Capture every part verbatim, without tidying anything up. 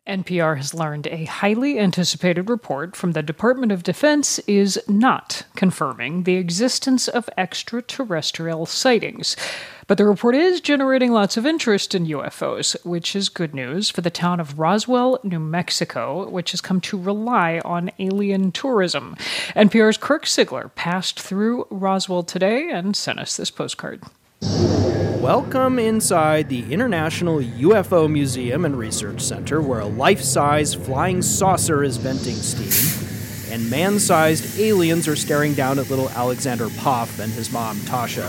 N P R has learned a highly anticipated report from the Department of Defense is not confirming the existence of extraterrestrial sightings. But the report is generating lots of interest in U F Os, which is good news for the town of Roswell, New Mexico, which has come to rely on alien tourism. N P R's Kirk Siegler passed through Roswell today and sent us this postcard. Welcome inside the International U F O Museum and Research Center, where a life-size flying saucer is venting steam, and man-sized aliens are staring down at little Alexander Poff and his mom, Tasha.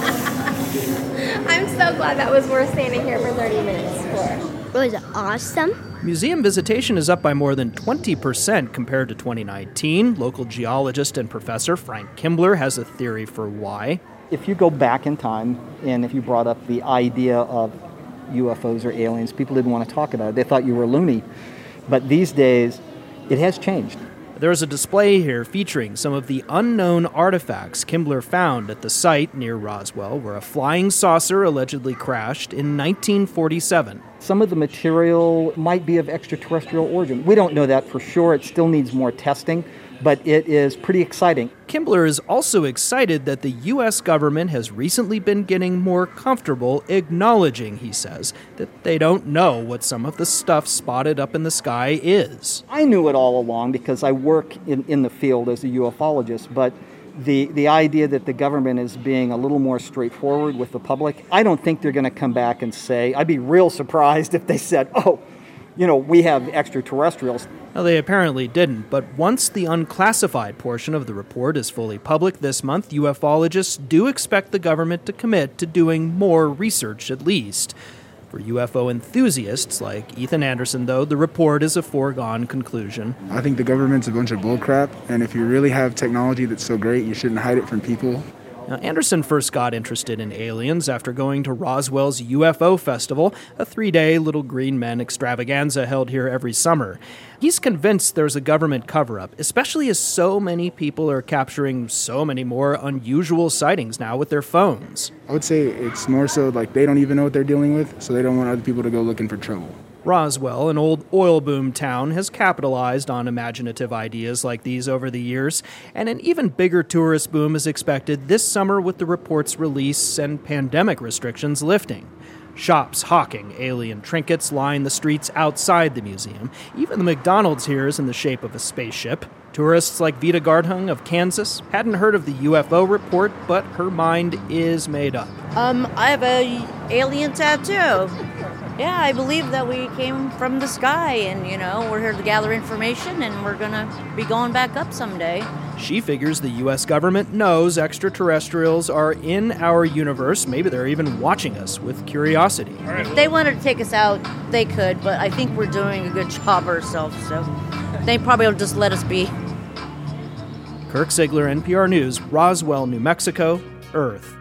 I'm so glad that was worth standing here for thirty minutes for. It was awesome. Museum visitation is up by more than twenty percent compared to twenty nineteen. Local geologist and professor Frank Kimbler has a theory for why. If you go back in time, and if you brought up the idea of U F Os or aliens, people didn't want to talk about it. They thought you were loony. But these days, it has changed. There's a display here featuring some of the unknown artifacts Kimbler found at the site near Roswell, where a flying saucer allegedly crashed in nineteen forty-seven. Some of the material might be of extraterrestrial origin. We don't know that for sure. It still needs more testing, but it is pretty exciting. Kimbler is also excited that the U S government has recently been getting more comfortable acknowledging, he says, that they don't know what some of the stuff spotted up in the sky is. I knew it all along because I work in, in the field as a ufologist, but the, the idea that the government is being a little more straightforward with the public, I don't think they're going to come back and say, I'd be real surprised if they said, oh, you know, we have extraterrestrials. Now, they apparently didn't, but once the unclassified portion of the report is fully public this month, ufologists do expect the government to commit to doing more research at least. For U F O enthusiasts like Ethan Anderson, though, the report is a foregone conclusion. I think the government's a bunch of bullcrap, and if you really have technology that's so great, you shouldn't hide it from people. Now, Anderson first got interested in aliens after going to Roswell's U F O Festival, a three-day Little Green Men extravaganza held here every summer. He's convinced there's a government cover-up, especially as so many people are capturing so many more unusual sightings now with their phones. I would say it's more so like they don't even know what they're dealing with, so they don't want other people to go looking for trouble. Roswell, an old oil boom town, has capitalized on imaginative ideas like these over the years, and an even bigger tourist boom is expected this summer with the report's release and pandemic restrictions lifting. Shops hawking alien trinkets line the streets outside the museum. Even the McDonald's here is in the shape of a spaceship. Tourists like Vita Gardhung of Kansas hadn't heard of the U F O report, but her mind is made up. Um, I have a alien tattoo. Yeah, I believe that we came from the sky, and, you know, we're here to gather information, and we're going to be going back up someday. She figures the U S government knows extraterrestrials are in our universe. Maybe they're even watching us with curiosity. If they wanted to take us out, they could, but I think we're doing a good job ourselves, so they probably will just let us be. Kirk Siegler, N P R News, Roswell, New Mexico, Earth.